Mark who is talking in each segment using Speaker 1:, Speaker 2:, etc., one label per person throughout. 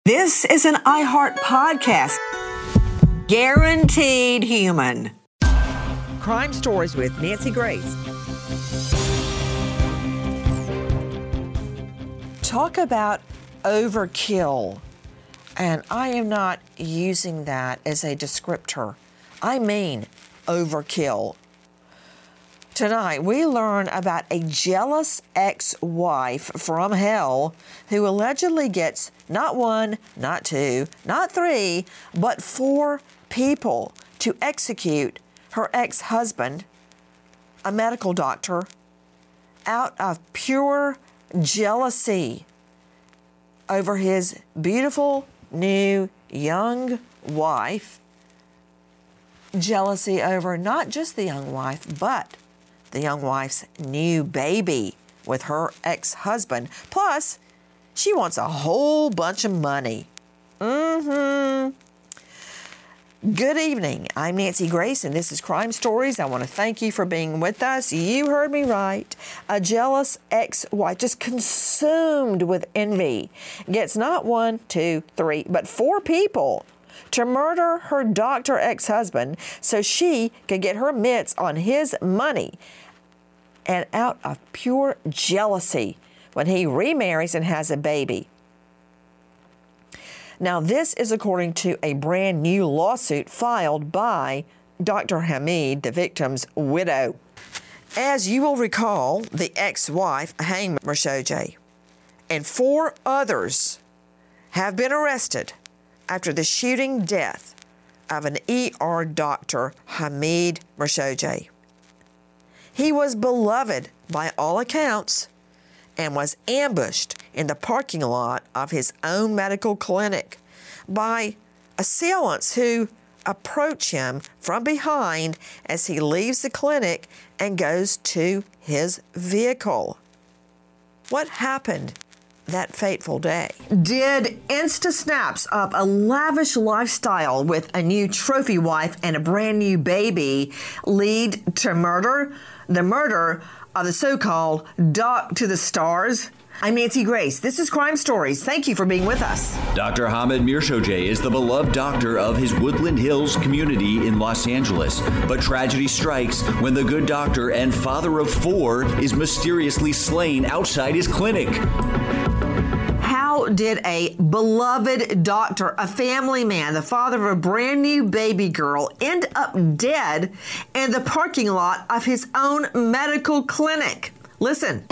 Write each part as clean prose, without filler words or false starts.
Speaker 1: This is an iHeart podcast. Guaranteed human. Crime Stories with Nancy Grace. Talk about overkill. And I am not using that as a descriptor. I mean overkill. Tonight, we learn about a jealous ex-wife from hell who allegedly gets not one, not two, not three, but 4 people to execute her ex-husband, a medical doctor, out of pure jealousy over his beautiful, new, young wife. Jealousy over not just the young wife, but the young wife's new baby with her ex-husband. Plus, she wants a whole bunch of money. Good evening. I'm Nancy Grace, and this is Crime Stories. I want to thank you for being with us. You heard me right. A jealous ex-wife, just consumed with envy, gets not 1, 2, 3, but 4 people to murder her doctor ex-husband so she could get her mitts on his money, and out of pure jealousy when he remarries and has a baby. Now, this is according to a brand new lawsuit filed by Dr. Hamid, the victim's widow. As you will recall, the ex-wife, Hang Mershojei, and 4 others have been arrested after the shooting death of an ER doctor, Hamid Mershojei. He was beloved by all accounts and was ambushed in the parking lot of his own medical clinic by assailants who approach him from behind as he leaves the clinic and goes to his vehicle. What happened that fateful day? Did Insta snaps of a lavish lifestyle with a new trophy wife and a brand new baby lead to murder? The murder of the so-called Doc to the Stars? I'm Nancy Grace. This is Crime Stories. Thank you for being with us.
Speaker 2: Dr. Hamid Mershojei is the beloved doctor of his Woodland Hills community in Los Angeles. But tragedy strikes when the good doctor and father of 4 is mysteriously slain outside his clinic.
Speaker 1: How did a beloved doctor, a family man, the father of a brand new baby girl, end up dead in the parking lot of his own medical clinic? Listen.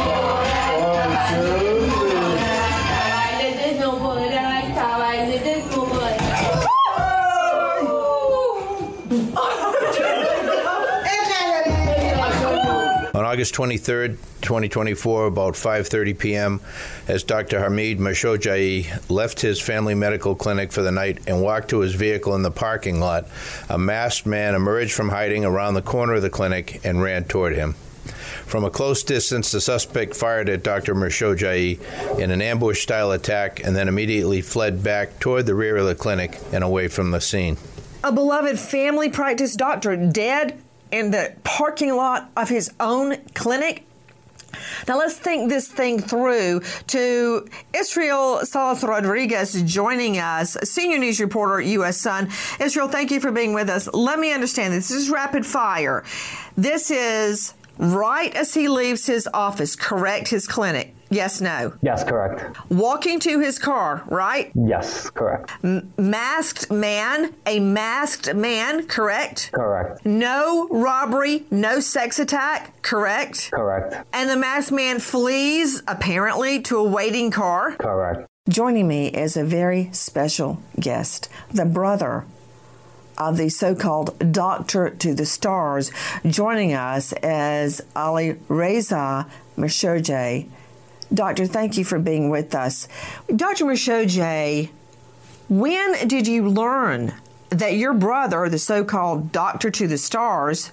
Speaker 3: On August 23rd, 2024, about 5:30 p.m., as Dr. Hamid Mershojei left his family medical clinic for the night and walked to his vehicle in the parking lot, a masked man emerged from hiding around the corner of the clinic and ran toward him. From a close distance, the suspect fired at Dr. Mershojei in an ambush-style attack and then immediately fled back toward the rear of the clinic and away from the scene.
Speaker 1: A beloved family practice doctor dead in the parking lot of his own clinic? Now let's think this thing through. To Israel Salas Rodriguez joining us, senior news reporter, U.S. Sun. Israel, thank you for being with us. Let me understand this. This is rapid fire. This is right as he leaves his office, correct? His clinic. Yes, no?
Speaker 4: Yes, correct.
Speaker 1: Walking to his car, right?
Speaker 4: Yes, correct.
Speaker 1: Masked man, a masked man, correct?
Speaker 4: Correct.
Speaker 1: No robbery, no sex attack, correct?
Speaker 4: Correct.
Speaker 1: And the masked man flees, apparently, to a waiting car?
Speaker 4: Correct.
Speaker 1: Joining me is a very special guest, the brother of the so-called Doctor to the Stars. Joining us is Ali Reza Mershojei. Doctor, thank you for being with us. Dr. Mershojei, when did you learn that your brother, the so-called Doctor to the Stars,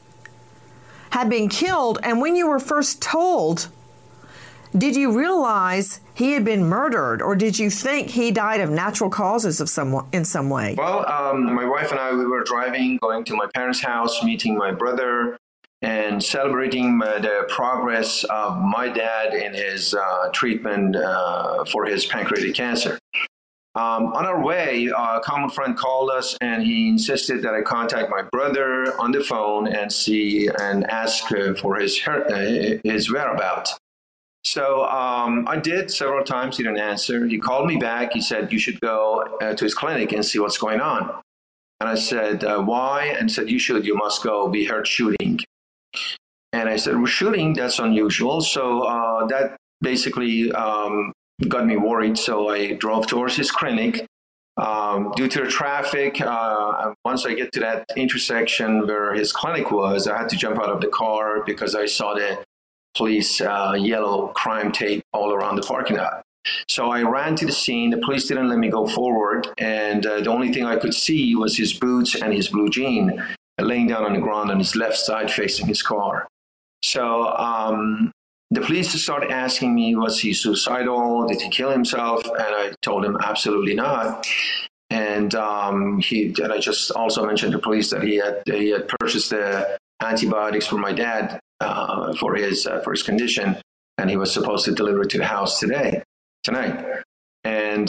Speaker 1: had been killed? And when you were first told, did you realize he had been murdered, or did you think he died of natural causes in some way?
Speaker 5: Well, my wife and I, we were driving, going to my parents' house, meeting my brother, and celebrating the progress of my dad in his treatment for his pancreatic cancer. On our way, a common friend called us, and he insisted that I contact my brother on the phone and ask for his whereabouts. So I did several times. He didn't answer. He called me back. He said, you should go to his clinic and see what's going on. And I said, why? And said, you must go. We heard shooting. And I said, well, shooting, that's unusual. So that basically got me worried. So I drove towards his clinic. Due to the traffic, once I get to that intersection where his clinic was, I had to jump out of the car because I saw the police yellow crime tape all around the parking lot. So I ran to the scene. The police didn't let me go forward. And the only thing I could see was his boots and his blue jean laying down on the ground on his left side facing his car. So the police started asking me, was he suicidal? Did he kill himself? And I told him absolutely not. And I just also mentioned to the police that he had purchased the antibiotics for my dad for his condition, and he was supposed to deliver it to the house tonight. And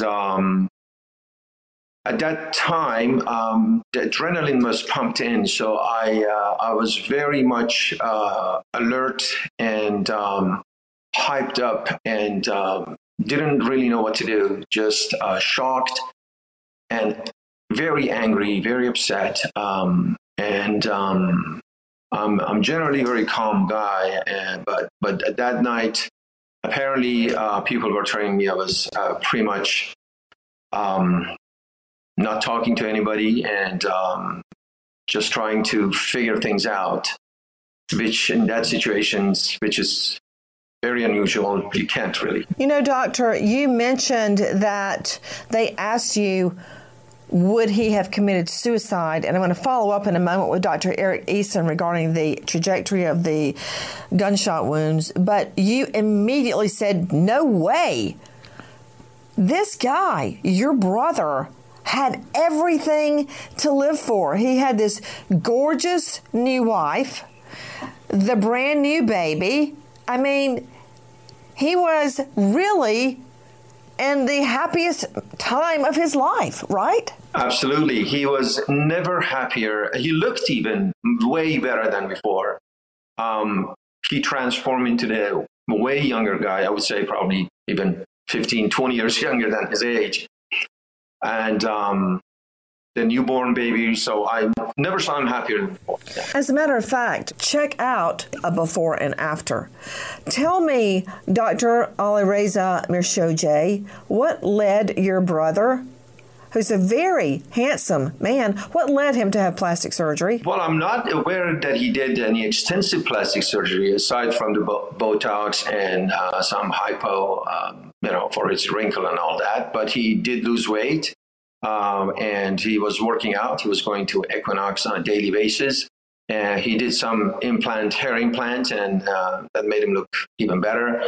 Speaker 5: at that time, the adrenaline was pumped in, so I was very much alert and hyped up, and didn't really know what to do. Just shocked and very angry, very upset. I'm generally a very calm guy, but that night, apparently, people were telling me I was pretty much not talking to anybody and just trying to figure things out, which in that situation, which is very unusual, you can't really.
Speaker 1: You know, Doctor, you mentioned that they asked you, would he have committed suicide? And I'm going to follow up in a moment with Dr. Eric Eason regarding the trajectory of the gunshot wounds. But you immediately said, no way. This guy, your brother, had everything to live for. He had this gorgeous new wife, the brand new baby. I mean, he was really in the happiest time of his life, right?
Speaker 5: Absolutely. He was never happier. He looked even way better than before. He transformed into the way younger guy, I would say probably even 15, 20 years younger than his age. And the newborn baby, so I never saw him happier than before. Yeah.
Speaker 1: As a matter of fact, check out a before and after. Tell me, Dr. Alireza Mirshoji, what led your brother, who's a very handsome man, what led him to have plastic surgery?
Speaker 5: Well, I'm not aware that he did any extensive plastic surgery aside from the Botox and some hypo, for his wrinkle and all that. But he did lose weight. And he was working out. He was going to Equinox on a daily basis. And he did some hair implant, and that made him look even better.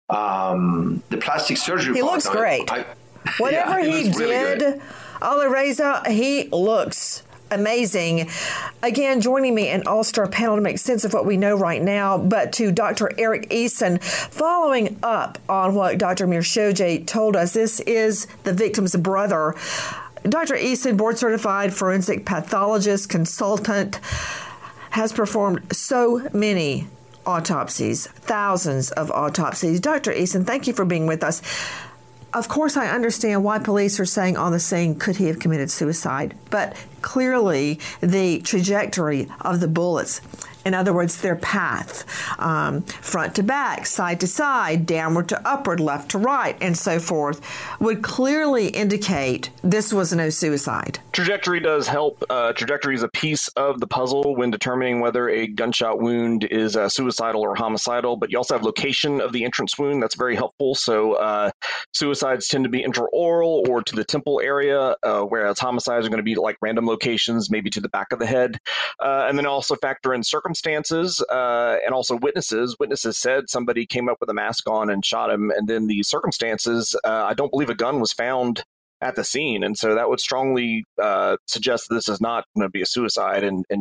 Speaker 5: The plastic surgery.
Speaker 1: He looks great. Whatever he did, really Alireza, he looks amazing. Again, joining me an all-star panel to make sense of what we know right now, but to Dr. Eric Eason, following up on what Dr. Mirshoji told us, this is the victim's brother. Dr. Eason, board-certified forensic pathologist, consultant, has performed so many autopsies, thousands of autopsies. Dr. Eason, thank you for being with us. Of course, I understand why police are saying on the scene, could he have committed suicide? But clearly, the trajectory of the bullets, in other words, their path, front to back, side to side, downward to upward, left to right, and so forth, would clearly indicate this was no suicide.
Speaker 4: Trajectory does help. Trajectory is a piece of the puzzle when determining whether a gunshot wound is suicidal or homicidal, but you also have location of the entrance wound. That's very helpful. So suicides tend to be intraoral or to the temple area, whereas homicides are going to be like random locations, maybe to the back of the head. And then also factor in circumstances and also witnesses. Witnesses said somebody came up with a mask on and shot him. And then the circumstances, I don't believe a gun was found at the scene. And so that would strongly suggest that this is not going to be a suicide. And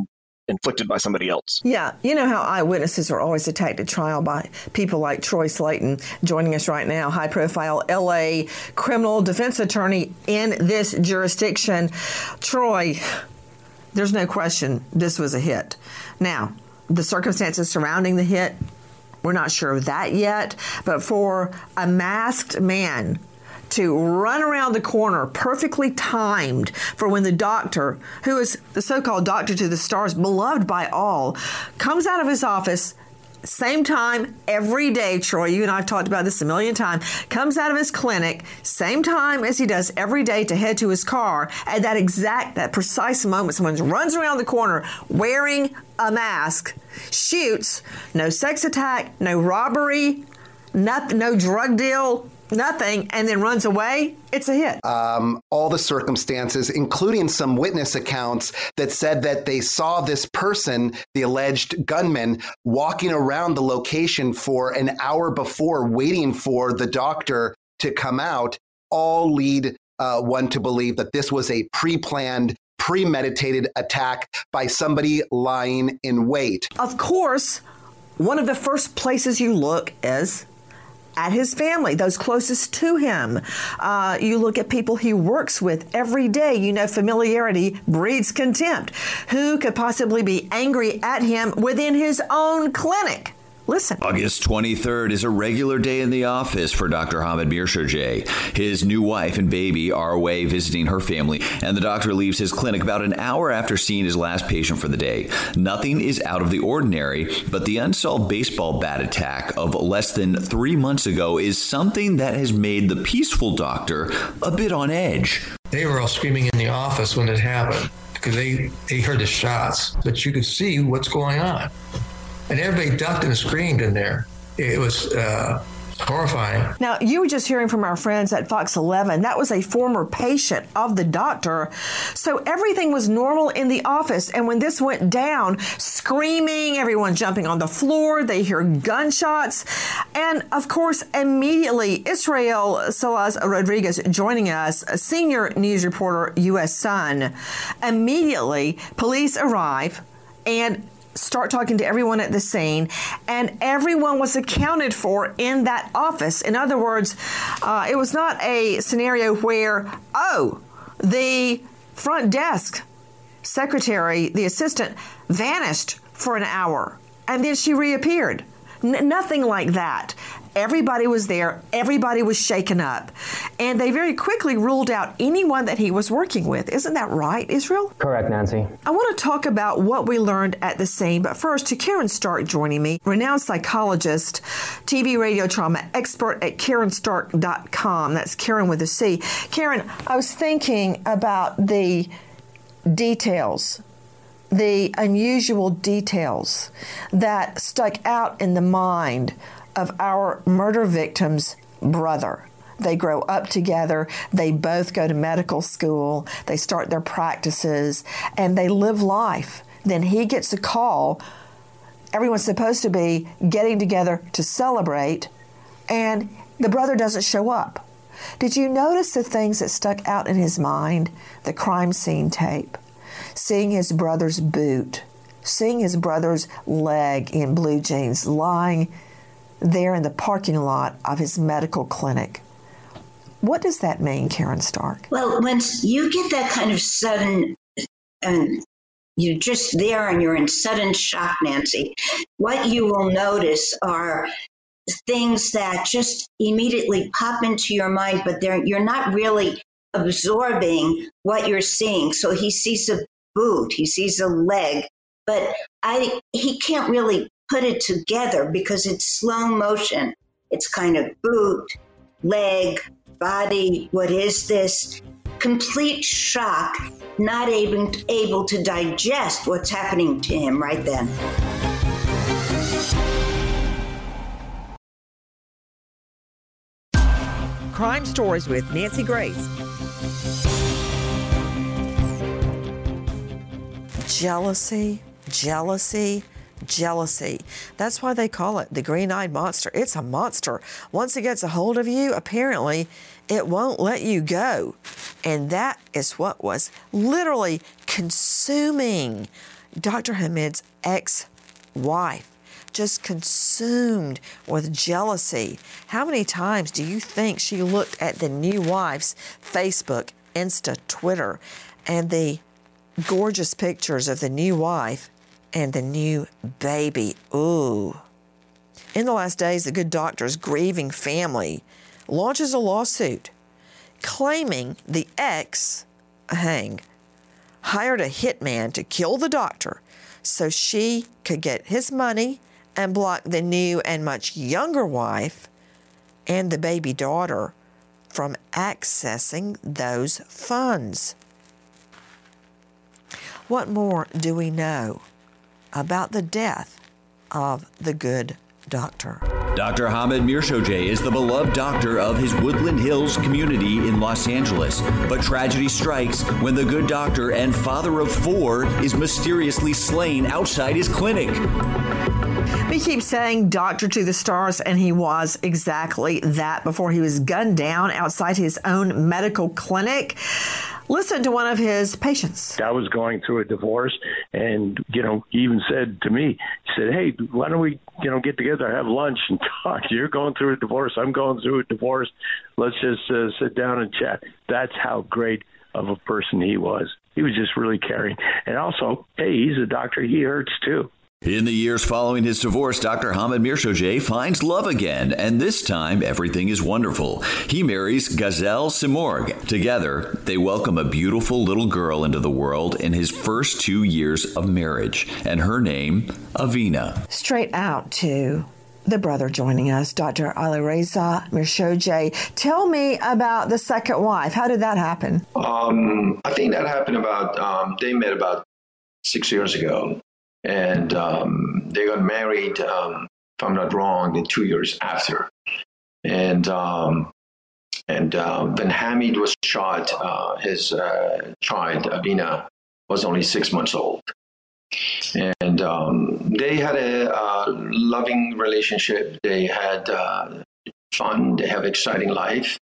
Speaker 4: inflicted by somebody else.
Speaker 1: Yeah, you know how eyewitnesses are always attacked at trial by people like Troy Slayton, joining us right now, high-profile L.A. criminal defense attorney in this jurisdiction. Troy, there's no question this was a hit. Now, the circumstances surrounding the hit, we're not sure of that yet, but for a masked man to run around the corner, perfectly timed for when the doctor, who is the so-called doctor to the stars, beloved by all, comes out of his office, same time every day, Troy, you and I have talked about this a million times, comes out of his clinic, same time as he does every day to head to his car, at that precise moment, someone runs around the corner wearing a mask, shoots, no sex attack, no robbery, nothing, no drug deal, nothing, and then runs away, it's a hit.
Speaker 6: All the circumstances, including some witness accounts that said that they saw this person, the alleged gunman, walking around the location for an hour before, waiting for the doctor to come out, all lead one to believe that this was a pre-planned, premeditated attack by somebody lying in wait.
Speaker 1: Of course, one of the first places you look is at his family, those closest to him. You look at people he works with every day. You know, familiarity breeds contempt. Who could possibly be angry at him within his own clinic? Listen.
Speaker 2: August 23rd is a regular day in the office for Dr. Hamid Mirshoujeh. His new wife and baby are away visiting her family, and the doctor leaves his clinic about an hour after seeing his last patient for the day. Nothing is out of the ordinary, but the unsolved baseball bat attack of less than 3 months ago is something that has made the peaceful doctor a bit on edge.
Speaker 7: They were all screaming in the office when it happened because they heard the shots, but you could see what's going on. And everybody ducked and screamed in there. It was horrifying.
Speaker 1: Now, you were just hearing from our friends at Fox 11. That was a former patient of the doctor. So everything was normal in the office. And when this went down, screaming, everyone jumping on the floor, they hear gunshots. And, of course, immediately, Israel Salas Rodriguez joining us, a senior news reporter, U.S. Sun. Immediately, police arrive and start talking to everyone at the scene, and everyone was accounted for in that office. In other words, it was not a scenario where, the front desk secretary, the assistant, vanished for an hour, and then she reappeared. Nothing like that. Everybody was there. Everybody was shaken up. And they very quickly ruled out anyone that he was working with. Isn't that right, Israel?
Speaker 8: Correct, Nancy.
Speaker 1: I want to talk about what we learned at the scene. But first, to Karen Stark joining me, renowned psychologist, TV radio trauma expert at KarenStark.com. That's Karen with a C. Karen, I was thinking about the details, the unusual details that stuck out in the mind of our murder victim's brother. They grow up together. They both go to medical school. They start their practices, and they live life. Then he gets a call. Everyone's supposed to be getting together to celebrate, and the brother doesn't show up. Did you notice the things that stuck out in his mind? The crime scene tape, seeing his brother's boot, seeing his brother's leg in blue jeans lying there in the parking lot of his medical clinic. What does that mean, Karen Stark?
Speaker 9: Well, when you get that kind of sudden, and you're just there and you're in sudden shock, Nancy, what you will notice are things that just immediately pop into your mind, but you're not really absorbing what you're seeing. So he sees a boot, he sees a leg, but he can't really put it together because it's slow motion. It's kind of boot, leg, body. What is this? Complete shock, not able to digest what's happening to him right then.
Speaker 1: Crime Stories with Nancy Grace. Jealousy. That's why they call it the green-eyed monster. It's a monster. Once it gets a hold of you, apparently, it won't let you go. And that is what was literally consuming Dr. Hamid's ex-wife, just consumed with jealousy. How many times do you think she looked at the new wife's Facebook, Insta, Twitter, and the gorgeous pictures of the new wife and the new baby? Ooh. In the last days, the good doctor's grieving family launches a lawsuit claiming the ex, Hang, hired a hitman to kill the doctor so she could get his money and block the new and much younger wife and the baby daughter from accessing those funds. What more do we know about the death of the good doctor?
Speaker 2: Dr. Hamid Mirshoje is the beloved doctor of his Woodland Hills community in Los Angeles. But tragedy strikes when the good doctor and father of 4 is mysteriously slain outside his clinic.
Speaker 1: We keep saying doctor to the stars, and he was exactly that before he was gunned down outside his own medical clinic. Listen to one of his patients.
Speaker 8: I was going through a divorce, and, he even said to me, he said, hey, why don't we, get together, have lunch and talk? You're going through a divorce. I'm going through a divorce. Let's just sit down and chat. That's how great of a person he was. He was just really caring. And also, hey, he's a doctor. He hurts too.
Speaker 2: In the years following his divorce, Dr. Hamid Mirshoje finds love again, and this time everything is wonderful. He marries Gazelle Simorg. Together, they welcome a beautiful little girl into the world in his first 2 years of marriage, and her name, Avina.
Speaker 1: Straight out to the brother joining us, Dr. Alireza Mirshoje. Tell me about the second wife. How did that happen?
Speaker 5: I think that happened they met about 6 years ago. And they got married, if I'm not wrong, 2 years after. And when Hamid was shot, his child, Avina, was only 6 months old. And they had a loving relationship. They had fun. They have exciting life.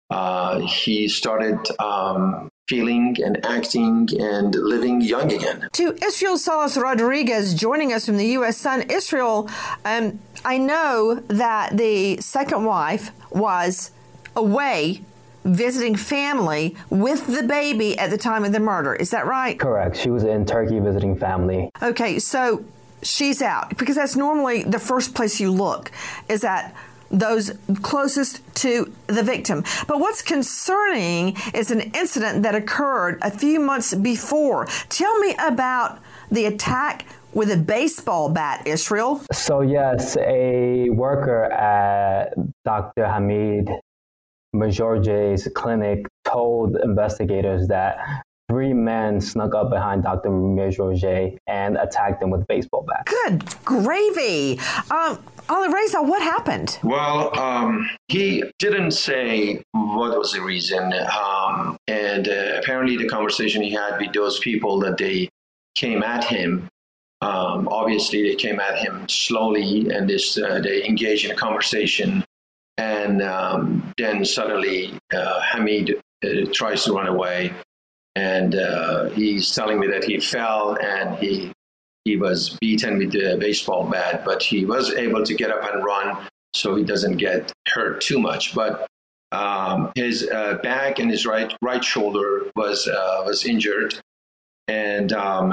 Speaker 5: He started feeling and acting and living young again.
Speaker 1: To Israel Salas Rodriguez joining us from the U.S. Sun. Israel, I know that the second wife was away visiting family with the baby at the time of the murder. Is that right?
Speaker 10: Correct. She was in Turkey visiting family.
Speaker 1: Okay, so she's out, because that's normally the first place you look, is at those closest to the victim. But what's concerning is an incident that occurred a few months before. Tell me about the attack with a baseball bat, Israel.
Speaker 10: So yes, a worker at Dr. Hamid Mirshoje's clinic told investigators that 3 men snuck up behind Dr. Mirshoje and attacked him with baseball bats.
Speaker 1: Good gravy. Alireza, what happened?
Speaker 5: Well, he didn't say what was the reason. And apparently the conversation he had with those people that they came at him, obviously they came at him slowly, and they engaged in a conversation. And then suddenly Hamid tries to run away. And he's telling me that he fell and he was beaten with the baseball bat, but he was able to get up and run so he doesn't get hurt too much. But his back and his right shoulder was injured. And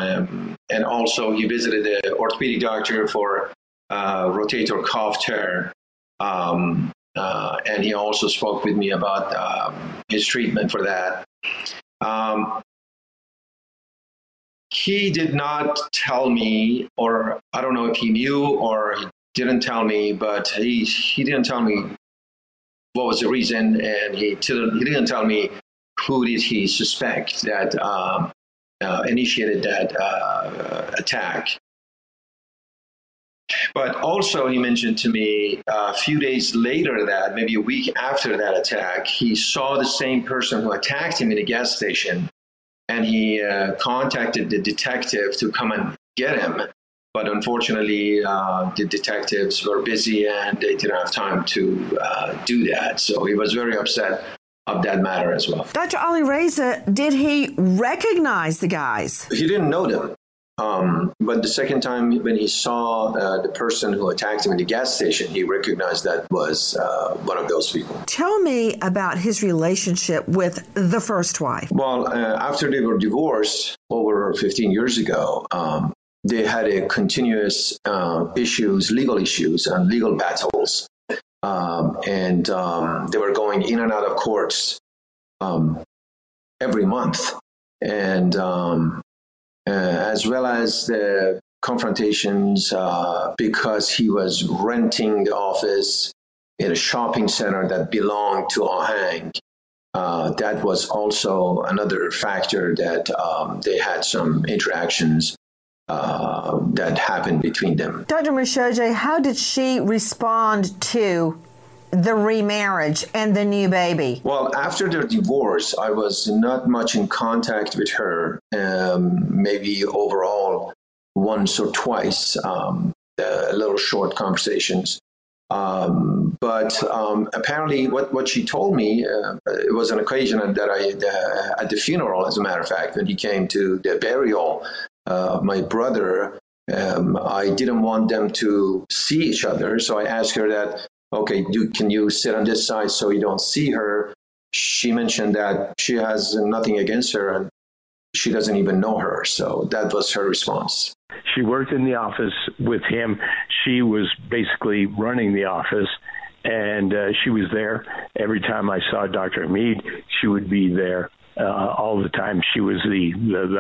Speaker 5: also he visited the orthopedic doctor for rotator cuff tear. And he also spoke with me about his treatment for that. He did not tell me, or I don't know if he knew or he didn't tell me, but he didn't tell me what was the reason, and he didn't tell me who did he suspect that initiated that attack. But also he mentioned to me a few days later that maybe a week after that attack, he saw the same person who attacked him in a gas station, and he contacted the detective to come and get him. But unfortunately, the detectives were busy and they didn't have time to do that. So he was very upset of that matter as well.
Speaker 1: Dr. Alireza, did he recognize the guys?
Speaker 5: He didn't know them. But the second time when he saw the person who attacked him in the gas station, he recognized that was one of those people.
Speaker 1: Tell me about his relationship with the first wife.
Speaker 5: Well, after they were divorced over 15 years ago, they had a continuous legal issues and legal battles. And they were going in and out of courts every month. And as well as the confrontations because he was renting the office in a shopping center that belonged to Ahang. That was also another factor that they had some interactions that happened between them.
Speaker 1: Dr. Mirshoji, how did she respond to the remarriage and the new baby?
Speaker 5: Well, after their divorce, I was not much in contact with her, maybe overall once or twice, little short conversations. But apparently what she told me, it was an occasion that at the funeral, as a matter of fact, when he came to the burial of my brother, I didn't want them to see each other. So I asked her that, okay, can you sit on this side so you don't see her? She mentioned that she has nothing against her and she doesn't even know her. So that was her response.
Speaker 8: She worked in the office with him. She was basically running the office, and she was there. Every time I saw Dr. Hamid, she would be there all the time. She was the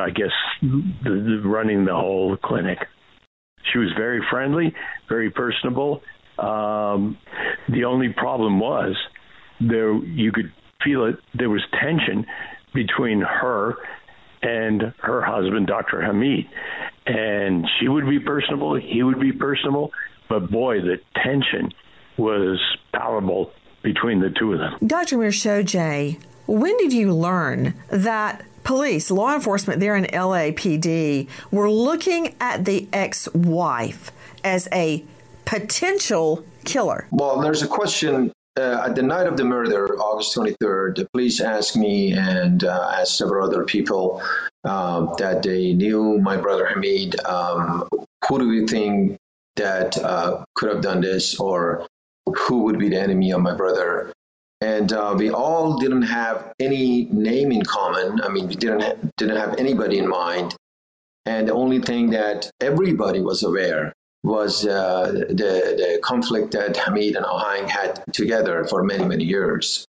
Speaker 8: running the whole clinic. She was very friendly, very personable. The only problem was you could feel it. There was tension between her and her husband, Dr. Hamid. And she would be personable, he would be personable, but boy, the tension was palpable between the two of them.
Speaker 1: Dr. Mirshoji, when did you learn that police, law enforcement there in LAPD, were looking at the ex-wife as a potential killer?
Speaker 5: Well, there's a question. At the night of the murder, August 23rd, the police asked me and asked several other people that they knew my brother Hamid. Who do we think that could have done this, or who would be the enemy of my brother? And we all didn't have any name in common. I mean, we didn't have anybody in mind. And the only thing that everybody was aware was the conflict that Hamid and Ahang had together for many, many years.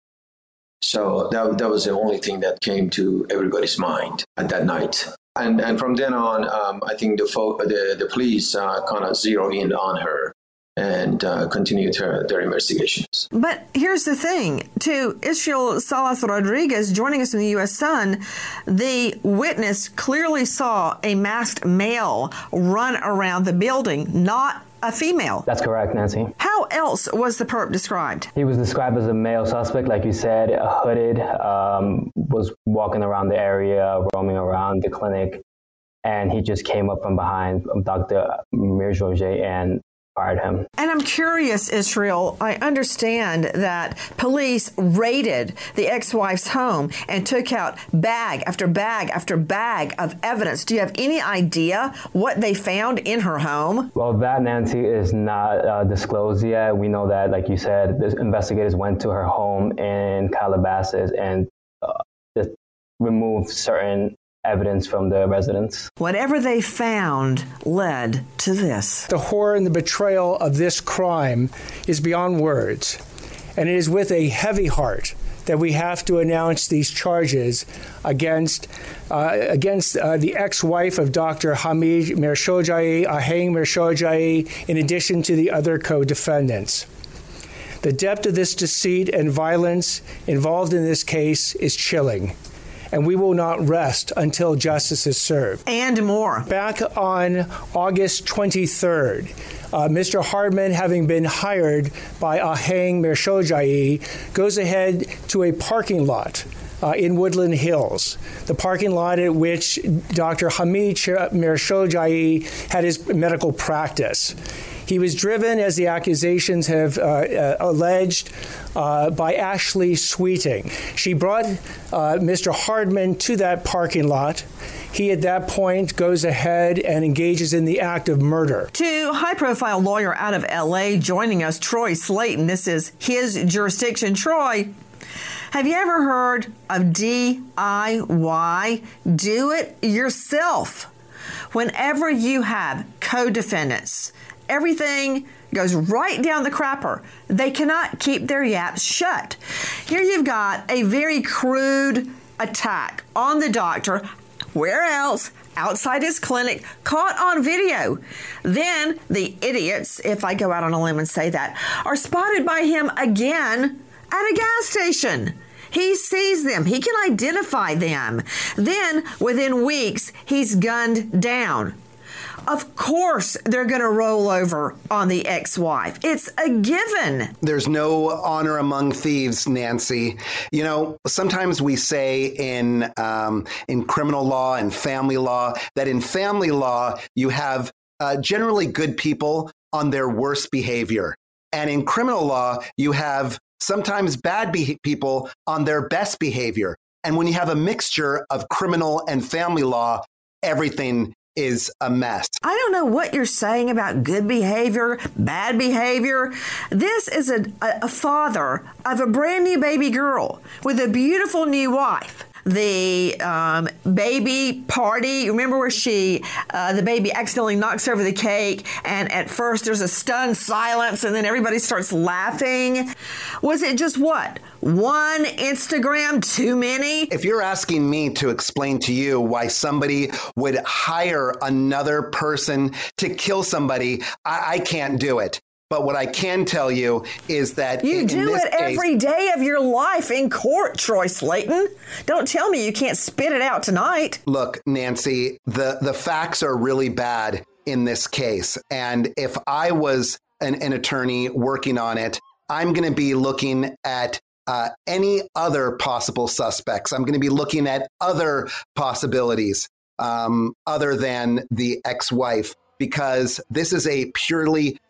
Speaker 5: So that was the only thing that came to everybody's mind at that night. And from then on, I think the police kind of zeroed in on her and continued their investigations.
Speaker 1: But here's the thing. To Israel Salas Rodriguez, joining us from the U.S. Sun, the witness clearly saw a masked male run around the building, not a female.
Speaker 10: That's correct, Nancy.
Speaker 1: How else was the perp described?
Speaker 10: He was described as a male suspect, like you said, hooded, was walking around the area, roaming around the clinic, and he just came up from behind Dr. Mirshoji and fired him.
Speaker 1: And I'm curious, Israel, I understand that police raided the ex-wife's home and took out bag after bag after bag of evidence. Do you have any idea what they found in her home?
Speaker 10: Well, that, Nancy, is not disclosed yet. We know that, like you said, the investigators went to her home in Calabasas and just removed certain evidence from the residence.
Speaker 1: Whatever they found led to this.
Speaker 11: The horror and the betrayal of this crime is beyond words, and it is with a heavy heart that we have to announce these charges against the ex-wife of Dr. Hamid Mirshoji, Ahang Mirshoji, in addition to the other co-defendants. The depth of this deceit and violence involved in this case is chilling, and we will not rest until justice is served.
Speaker 1: And more.
Speaker 11: Back on August 23rd, Mr. Hardman, having been hired by Ahang Mirshoji, goes ahead to a parking lot in Woodland Hills, the parking lot at which Dr. Hamid Mirshoji had his medical practice. He was driven, as the accusations have alleged, by Ashley Sweeting. She brought Mr. Hardman to that parking lot. He, at that point, goes ahead and engages in the act of murder.
Speaker 1: To high-profile lawyer out of L.A. joining us, Troy Slaton. This is his jurisdiction. Troy, have you ever heard of DIY? Do it yourself. Whenever you have co-defendants, everything goes right down the crapper. They cannot keep their yaps shut. Here you've got a very crude attack on the doctor. Where else? Outside his clinic, caught on video. Then the idiots, if I go out on a limb and say that, are spotted by him again at a gas station. He sees them. He can identify them. Then, within weeks, he's gunned down. Of course, they're going to roll over on the ex-wife. It's a given.
Speaker 6: There's no honor among thieves, Nancy. You know, sometimes we say in criminal law and family law that in family law, you have generally good people on their worst behavior. And in criminal law, you have sometimes bad people on their best behavior. And when you have a mixture of criminal and family law, everything is a mess.
Speaker 1: I don't know what you're saying about good behavior, bad behavior. This is a father of a brand new baby girl with a beautiful new wife. The baby party, remember where the baby accidentally knocks over the cake, and at first there's a stunned silence and then everybody starts laughing. Was it just what? One Instagram too many?
Speaker 6: If you're asking me to explain to you why somebody would hire another person to kill somebody, I can't do it. But what I can tell you is that
Speaker 1: you do it every day of your life in court, Troy Slaton. Don't tell me you can't spit it out tonight.
Speaker 6: Look, Nancy, the facts are really bad in this case. And if I was an attorney working on it, I'm going to be looking at any other possible suspects. I'm going to be looking at other possibilities other than the ex-wife, because this is a purely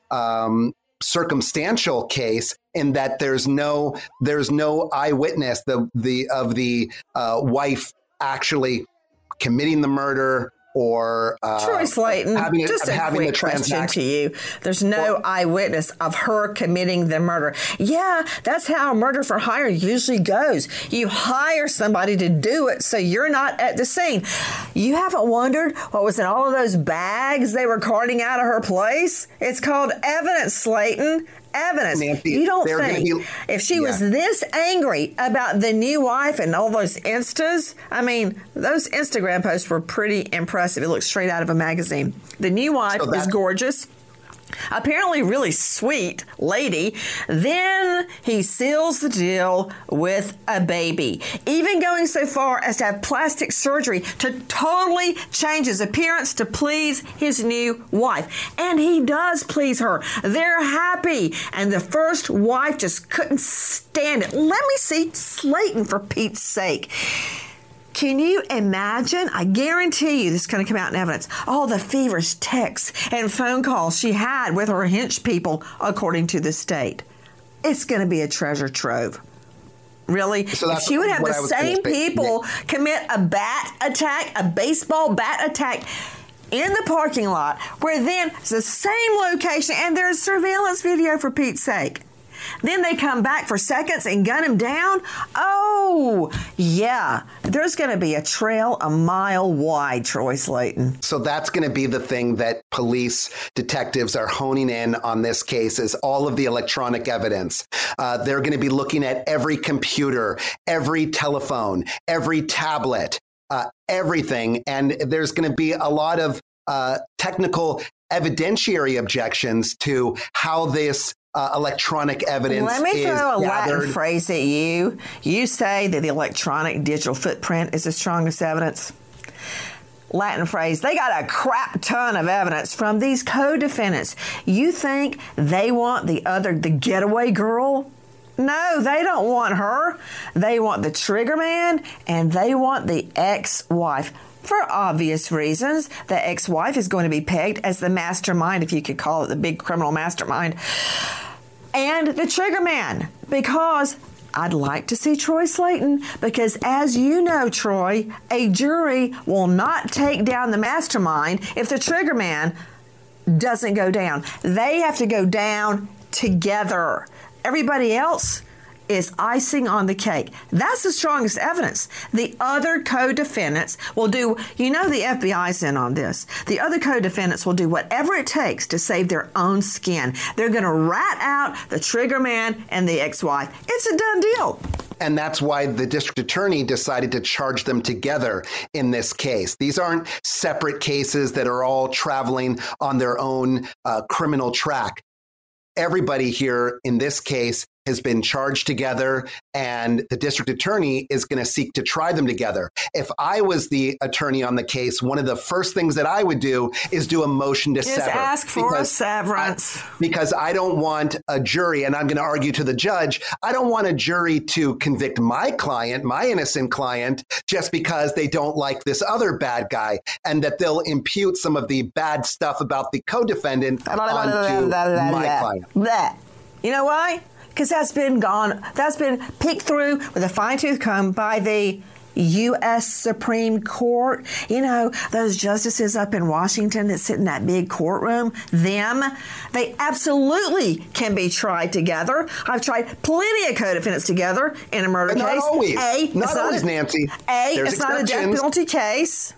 Speaker 6: circumstantial case in that there's no eyewitness of the wife actually committing the murder or
Speaker 1: Troy Slaton, just a quick question to you. There's no eyewitness of her committing the murder. Yeah, that's how murder for hire usually goes. You hire somebody to do it so you're not at the scene. You haven't wondered what was in all of those bags they were carting out of her place? It's called evidence, Slaton. Evidence.
Speaker 6: Nancy,
Speaker 1: you don't think if she was this angry about the new wife and all those Instas, I mean, those Instagram posts were pretty impressive. It looked straight out of a magazine. The new wife is gorgeous. Apparently really sweet lady. Then he seals the deal with a baby, even going so far as to have plastic surgery to totally change his appearance to please his new wife. And he does please her. They're happy. And the first wife just couldn't stand it. Let me see Slaton, for Pete's sake. Can you imagine? I guarantee you this is going to come out in evidence. All the feverish texts and phone calls she had with her hench people, according to the state. It's going to be a treasure trove. Really? So if she would have the same people commit a bat attack, a baseball bat attack in the parking lot, where then it's the same location and there's surveillance video, for Pete's sake. Then they come back for seconds and gun him down. Oh, yeah. There's going to be a trail a mile wide, Troy Slaton.
Speaker 6: So that's going to be the thing that police detectives are honing in on this case, is all of the electronic evidence. They're going to be looking at every computer, every telephone, every tablet, everything. And there's going to be a lot of technical evidentiary objections to how this electronic evidence.
Speaker 1: Let me throw a Latin phrase at you. You say that the electronic digital footprint is the strongest evidence. Latin phrase. They got a crap ton of evidence from these co-defendants. You think they want the getaway girl? No, they don't want her. They want the trigger man, and they want the ex-wife. For obvious reasons, the ex-wife is going to be pegged as the mastermind, if you could call it the big criminal mastermind, and the trigger man, because I'd like to see Troy Slaten, because as you know, Troy, a jury will not take down the mastermind if the trigger man doesn't go down. They have to go down together. Everybody else is icing on the cake. That's the strongest evidence. The other co-defendants will do, you know, the FBI's in on this. The other co-defendants will do whatever it takes to save their own skin. They're going to rat out the trigger man and the ex-wife. It's a done deal.
Speaker 6: And that's why the district attorney decided to charge them together in this case. These aren't separate cases that are all traveling on their own criminal track. Everybody here in this case has been charged together, and the district attorney is going to seek to try them together. If I was the attorney on the case, one of the first things that I would do is do a motion to sever.
Speaker 1: Just ask for a severance.
Speaker 6: Because I don't want a jury, and I'm going to argue to the judge, I don't want a jury to convict my client, my innocent client, just because they don't like this other bad guy, and that they'll impute some of the bad stuff about the co-defendant onto my client.
Speaker 1: You know why? Because that's been picked through with a fine-tooth comb by the U.S. Supreme Court. You know, those justices up in Washington that sit in that big courtroom, they absolutely can be tried together. I've tried plenty of co-defendants together in a murder case.
Speaker 6: Not always, Nancy.
Speaker 1: It's not a death penalty case.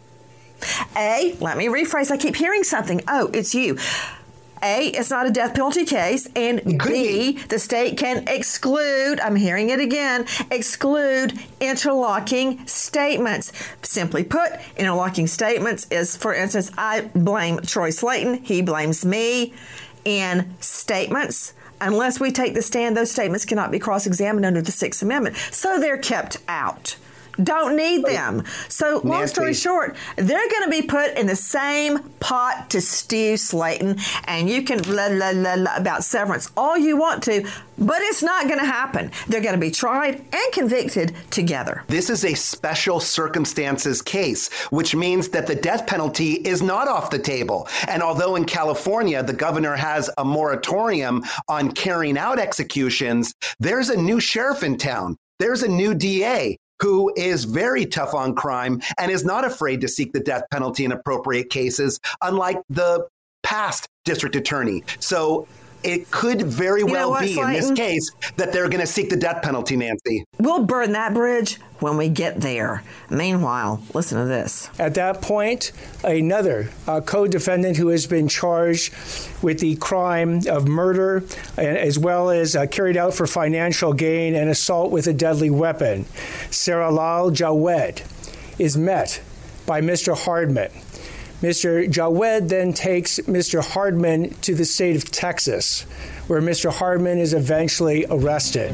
Speaker 1: Let me rephrase. I keep hearing something. Oh, it's you. A, it's not a death penalty case, and B, the state can exclude, I'm hearing it again, exclude interlocking statements. Simply put, interlocking statements is, for instance, I blame Troy Slaten, he blames me in statements. Unless we take the stand, those statements cannot be cross-examined under the Sixth Amendment, so they're kept out. Don't need them. So long story short, they're going to be put in the same pot to stew, Slaten, and you can blah, blah, blah, blah about severance all you want to, but it's not going to happen. They're going to be tried and convicted together.
Speaker 6: This is a special circumstances case, which means that the death penalty is not off the table. And although in California, the governor has a moratorium on carrying out executions, there's a new sheriff in town. There's a new DA who is very tough on crime and is not afraid to seek the death penalty in appropriate cases, unlike the past district attorney. So it could very well be in this case that they're going to seek the death penalty, Nancy.
Speaker 1: We'll burn that bridge when we get there. Meanwhile, listen to this.
Speaker 11: At that point, another co-defendant who has been charged with the crime of murder, as well as carried out for financial gain and assault with a deadly weapon, Saralal Jawed, is met by Mr. Hardman. Mr. Jawed then takes Mr. Hardman to the state of Texas, where Mr. Hardman is eventually arrested.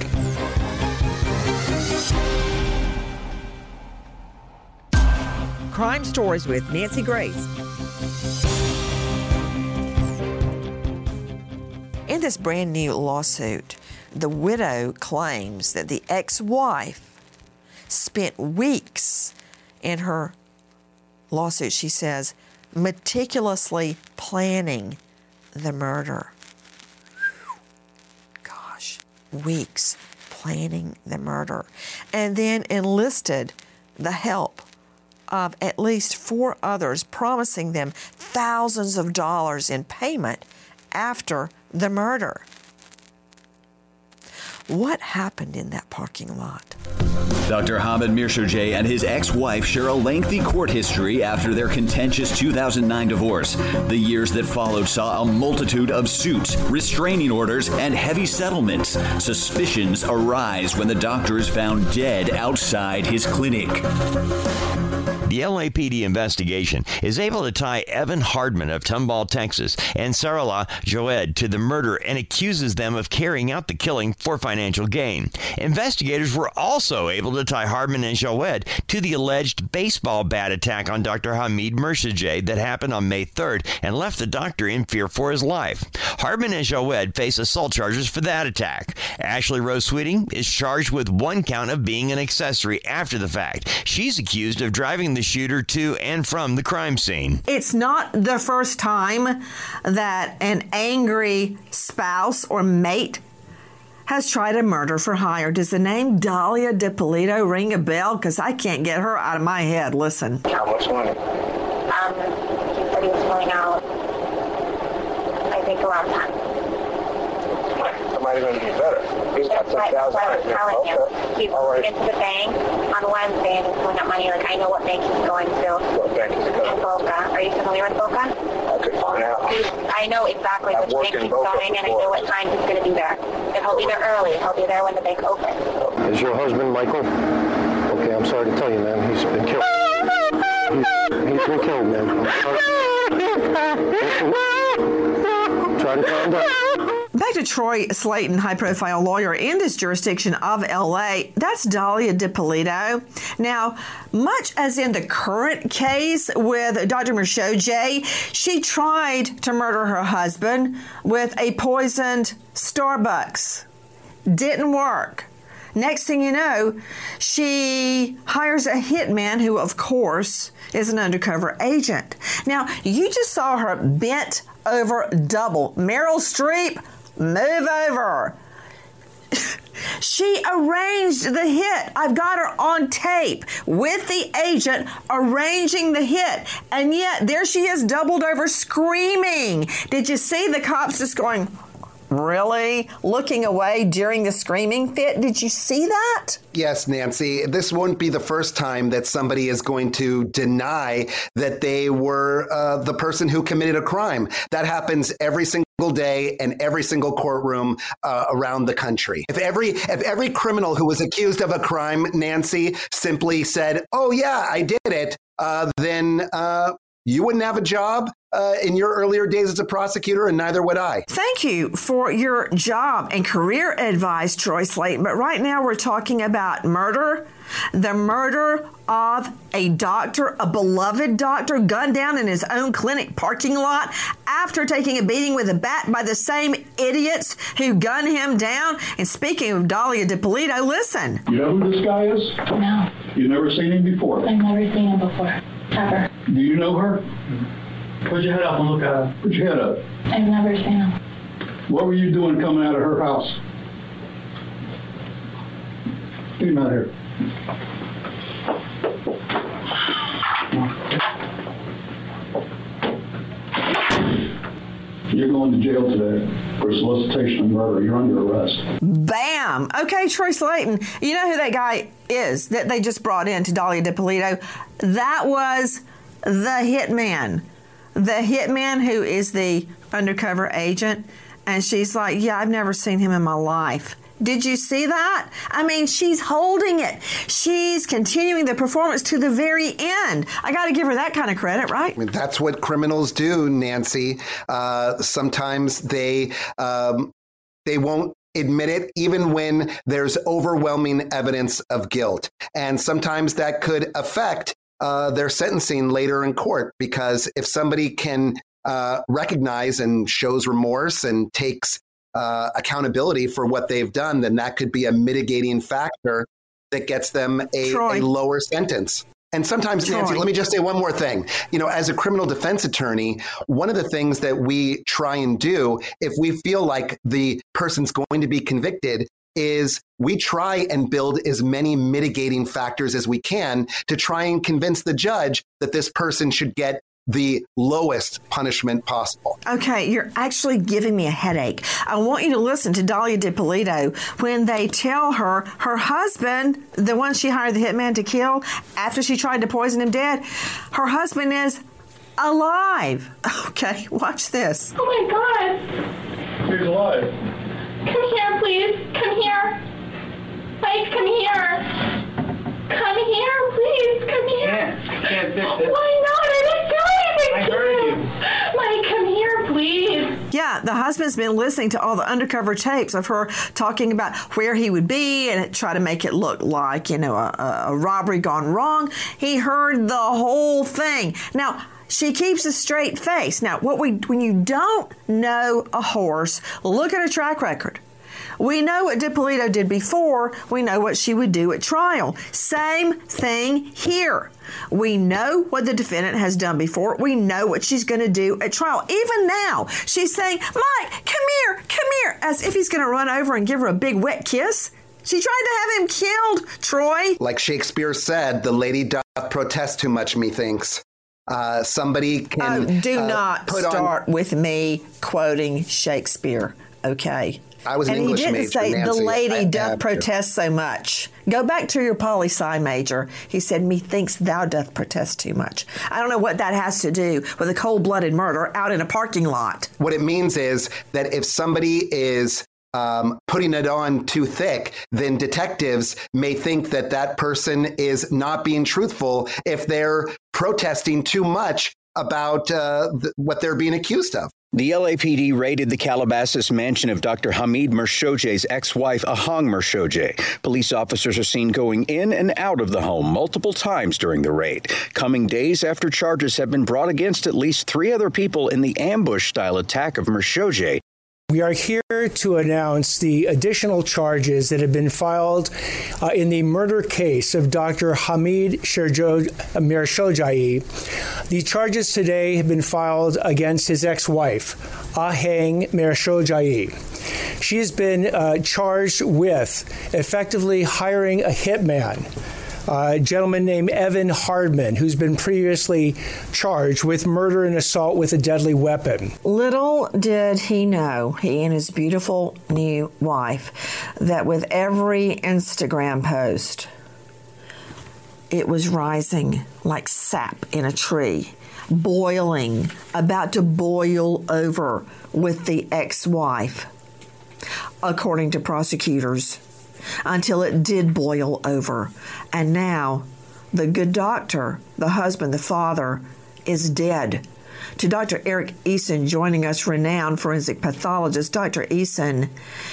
Speaker 1: Crime Stories with Nancy Grace. In this brand new lawsuit, the widow claims that the ex-wife spent weeks in her lawsuit, she says, meticulously planning the murder. Gosh, weeks planning the murder. And then enlisted the help of at least 4 others, promising them thousands of dollars in payment after the murder. What happened in that parking lot?
Speaker 2: Dr. Hamid Mirsojai and his ex-wife share a lengthy court history after their contentious 2009 divorce. The years that followed saw a multitude of suits, restraining orders, and heavy settlements. Suspicions arise when the doctor is found dead outside his clinic.
Speaker 12: The LAPD investigation is able to tie Evan Hardman of Tomball, Texas, and Saralal Jawed to the murder and accuses them of carrying out the killing for financial gain. Investigators were also able to tie Hardman and Jawed to the alleged baseball bat attack on Dr. Hamid Mirsojai that happened on May 3rd and left the doctor in fear for his life. Hardman and Jawed face assault charges for that attack. Ashley Rose Sweeting is charged with 1 count of being an accessory after the fact. She's accused of driving the shooter to and from the crime scene.
Speaker 1: It's not the first time that an angry spouse or mate has tried a murder for hire. Does the name Dahlia DiPolito ring a bell? Because I can't get her out of my head. Listen.
Speaker 13: How much money? He said he was filling out, I think, around 10.
Speaker 14: Somebody going to do better. He's got $10,000.
Speaker 13: That's what I was telling you. He's going into the bank on Wednesday and he's pulling out money. Like, I know what bank he's going to.
Speaker 14: What bank is he going to?
Speaker 13: Boca. Are you familiar with Boca?
Speaker 14: I could find out.
Speaker 13: I know exactly which bank he's going, and I know what time he's going to be there. And he'll be there early. He'll be there when the bank opens.
Speaker 14: Is your husband Michael? Okay, I'm sorry to tell you, man. He's been killed. He's been killed, man. I'm sorry. Try to calm down.
Speaker 1: Back to Troy Slayton, high-profile lawyer in this jurisdiction of L.A. That's Dahlia DiPolito. Now, much as in the current case with Dr. Moshoje, she tried to murder her husband with a poisoned Starbucks. Didn't work. Next thing you know, she hires a hitman who, of course, is an undercover agent. Now, you just saw her bent over double. Meryl Streep, move over. She arranged the hit. I've got her on tape with the agent arranging the hit. And yet, there she is, doubled over, screaming. Did you see the cops just going, really? Looking away during the screaming fit? Did you see that?
Speaker 6: Yes, Nancy. This won't be the first time that somebody is going to deny that they were the person who committed a crime. That happens every single day in every single courtroom around the country. If every criminal who was accused of a crime, Nancy, simply said, "Oh yeah, I did it," then you wouldn't have a job in your earlier days as a prosecutor, and neither would I.
Speaker 1: Thank you for your job and career advice, Troy Slayton. But right now we're talking about murder. The murder of a doctor, a beloved doctor, gunned down in his own clinic parking lot after taking a beating with a bat by the same idiots who gunned him down. And speaking of Dahlia DiPolito, listen.
Speaker 15: You know who this guy is?
Speaker 13: No.
Speaker 15: You've never seen him before?
Speaker 13: I've never seen him before. Ever.
Speaker 15: Do you know her?
Speaker 16: Put your head up and look at her.
Speaker 15: Put your head up.
Speaker 13: I've never seen him.
Speaker 15: What were you doing coming out of her house? Get him out here. You're going to jail today for solicitation of murder. You're under arrest.
Speaker 1: Bam! Okay, Troy Slayton, you know who that guy is that they just brought in to Dahlia DiPolito? That was the hitman. The hitman who is the undercover agent. And she's like, yeah, I've never seen him in my life. Did you see that? I mean, she's holding it. She's continuing the performance to the very end. I got to give her that kind of credit, right?
Speaker 6: I mean, that's what criminals do, Nancy. Sometimes they won't admit it, even when there's overwhelming evidence of guilt. And sometimes that could affect their sentencing later in court, because if somebody can recognize and shows remorse and takes accountability for what they've done, then that could be a mitigating factor that gets them a lower sentence. And sometimes, Nancy, let me just say one more thing. You know, as a criminal defense attorney, one of the things that we try and do if we feel like the person's going to be convicted is we try and build as many mitigating factors as we can to try and convince the judge that this person should get the lowest punishment possible.
Speaker 1: Okay, you're actually giving me a headache. I want you to listen to Dahlia DiPolito when they tell her husband, the one she hired the hitman to kill after she tried to poison him dead, her husband is alive. Okay, watch this.
Speaker 13: Oh my God.
Speaker 15: He's alive.
Speaker 13: Come here, please. Come here. Mike, come here. Come here, please. Come here.
Speaker 16: I can't fix it.
Speaker 13: Why not? I didn't do anything
Speaker 16: I
Speaker 13: to
Speaker 16: heard
Speaker 13: you.
Speaker 16: you.
Speaker 13: Mike, come here, please.
Speaker 1: Yeah, the husband's been listening to all the undercover tapes of her talking about where he would be and try to make it look like, you know, a robbery gone wrong. He heard the whole thing. Now, she keeps a straight face. Now, when you don't know a horse, look at her track record. We know what DiPolito did before. We know what she would do at trial. Same thing here. We know what the defendant has done before. We know what she's going to do at trial. Even now, she's saying, Mike, come here, as if he's going to run over and give her a big wet kiss. She tried to have him killed, Troy.
Speaker 6: Like Shakespeare said, the lady doth protest too much, methinks. Somebody can
Speaker 1: do not start with me quoting Shakespeare, okay?
Speaker 6: I was an English major,
Speaker 1: And he didn't say
Speaker 6: Nancy.
Speaker 1: the lady doth protest so much. Go back to your poli-sci major. He said, methinks thou doth protest too much. I don't know what that has to do with a cold-blooded murder out in a parking lot.
Speaker 6: What it means is that if somebody is putting it on too thick, then detectives may think that that person is not being truthful if they're protesting too much about what they're being accused of.
Speaker 17: The LAPD raided the Calabasas mansion of Dr. Hamid Mirshodjai's ex-wife, Ahang Mirshodjai. Police officers are seen going in and out of the home multiple times during the raid, coming days after charges have been brought against at least 3 other people in the ambush-style attack of Mirshodjai.
Speaker 11: We are here to announce the additional charges that have been filed in the murder case of Dr. Hamid Mirshodjai. The charges today have been filed against his ex-wife, Ahang Mirshodjai. She has been charged with effectively hiring a hitman, a gentleman named Evan Hardman, who's been previously charged with murder and assault with a deadly weapon.
Speaker 1: Little did he know, he and his beautiful new wife, that with every Instagram post, it was rising like sap in a tree, boiling, about to boil over with the ex-wife, according to prosecutors, until it did boil over. And now the good doctor, the husband, the father, is dead. To Dr. Eric Eason joining us, renowned forensic pathologist, Dr. Eason,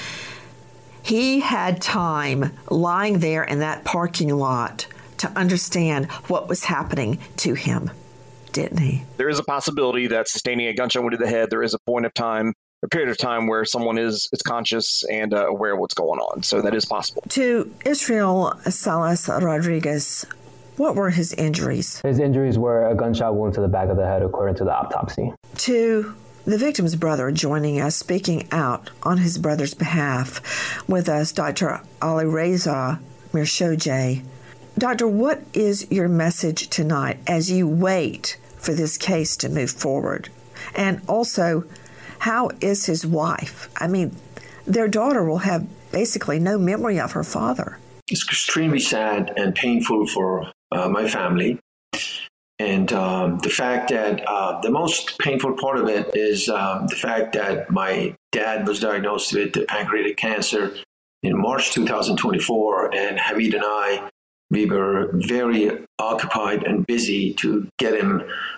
Speaker 1: he had time lying there in that parking lot to understand what was happening to him, didn't he?
Speaker 4: There is a possibility that sustaining a gunshot wound to the head, there is a point of time, a period of time where someone is conscious and aware of what's going on. So that is possible.
Speaker 1: To Israel Salas Rodriguez, what were his injuries?
Speaker 10: His injuries were a gunshot wound to the back of the head, according to the autopsy.
Speaker 1: To the victim's brother joining us, speaking out on his brother's behalf with us, Dr. Alireza Mirshodjai. Doctor, what is your message tonight as you wait for this case to move forward? And also, how is his wife? I mean, their daughter will have basically no memory of her father.
Speaker 5: It's extremely sad and painful for my family. And the fact that the most painful part of it is the fact that my dad was diagnosed with pancreatic cancer in March 2024, and Hamid and I, we were very occupied and busy to get him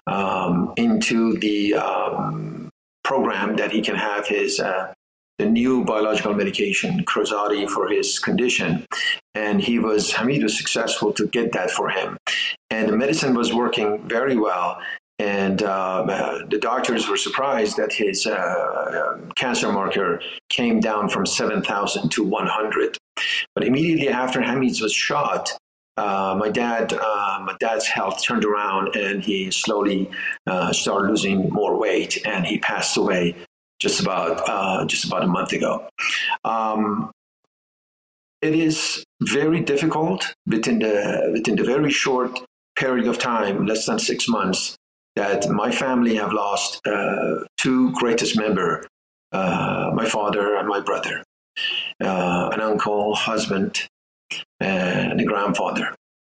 Speaker 5: into the program that he can have his the new biological medication, Krazati, for his condition. And Hamid was successful to get that for him. And the medicine was working very well. And the doctors were surprised that his cancer marker came down from 7,000 to 100. But immediately after Hamid was shot, my dad's health turned around, and he slowly started losing more weight, and he passed away just about a month ago. It is very difficult within the very short period of time, less than 6 months, that my family have lost 2 greatest members, my father and my brother, an uncle, husband, and a grandfather.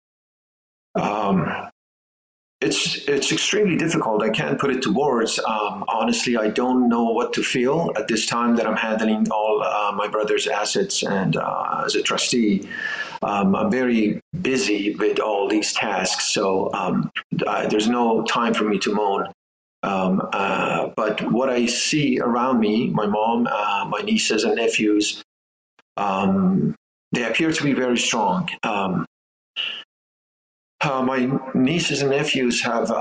Speaker 5: It's extremely difficult. I can't put it to words. Honestly, I don't know what to feel at this time that I'm handling all my brother's assets, and as a trustee, I'm very busy with all these tasks. So there's no time for me to moan. But what I see around me, my mom, my nieces and nephews, they appear to be very strong. My nieces and nephews have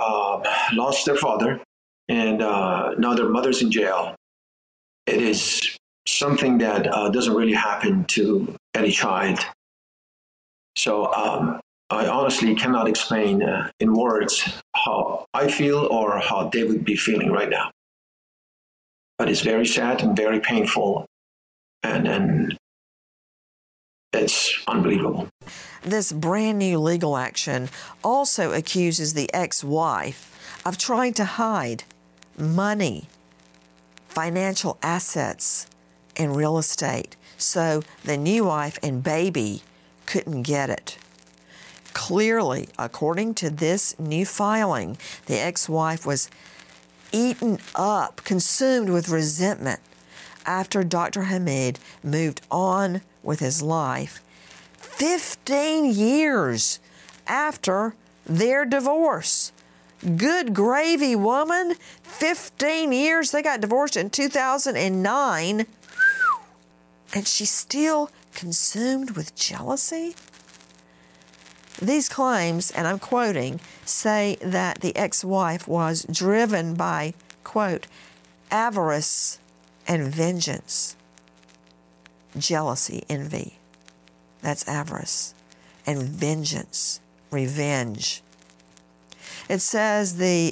Speaker 5: lost their father, and now their mother's in jail. It is something that doesn't really happen to any child. So I honestly cannot explain in words how I feel or how they would be feeling right now. But it's very sad and very painful, and it's unbelievable.
Speaker 1: This brand new legal action also accuses the ex-wife of trying to hide money, financial assets, and real estate, so the new wife and baby couldn't get it. Clearly, according to this new filing, the ex-wife was eaten up, consumed with resentment after Dr. Hamid moved on with his life 15 years after their divorce. Good gravy, woman. 15 years. They got divorced in 2009. And she's still consumed with jealousy? These claims, and I'm quoting, say that the ex-wife was driven by, quote, avarice and vengeance. Jealousy, envy. That's avarice. And vengeance, revenge. It says the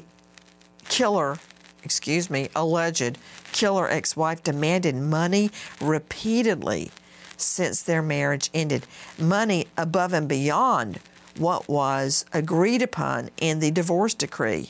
Speaker 1: alleged killer ex-wife demanded money repeatedly since their marriage ended. Money above and beyond what was agreed upon in the divorce decree.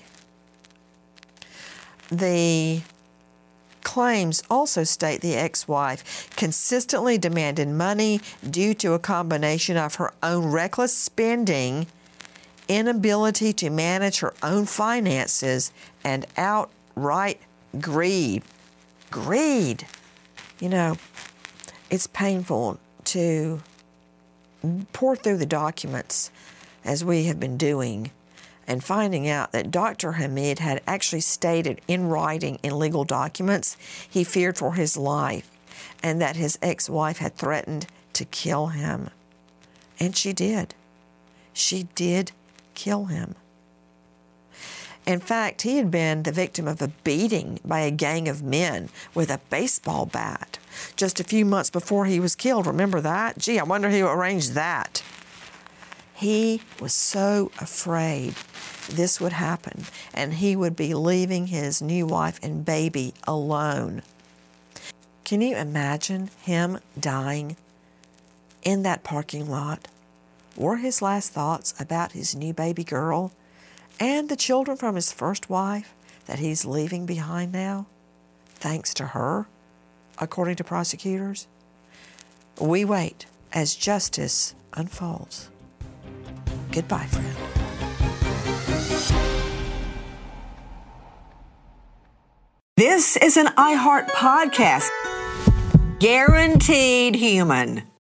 Speaker 1: The claims also state the ex-wife consistently demanded money due to a combination of her own reckless spending, inability to manage her own finances, and outright greed. Greed. You know, it's painful to pour through the documents as we have been doing and finding out that Dr. Hamid had actually stated in writing in legal documents he feared for his life and that his ex-wife had threatened to kill him. And she did. She did kill him. In fact, he had been the victim of a beating by a gang of men with a baseball bat just a few months before he was killed. Remember that? Gee, I wonder who arranged that. He was so afraid this would happen and he would be leaving his new wife and baby alone. Can you imagine him dying in that parking lot? Were his last thoughts about his new baby girl and the children from his first wife that he's leaving behind now, thanks to her, according to prosecutors? We wait as justice unfolds. Goodbye, friend.
Speaker 18: This is an iHeart podcast. Guaranteed human.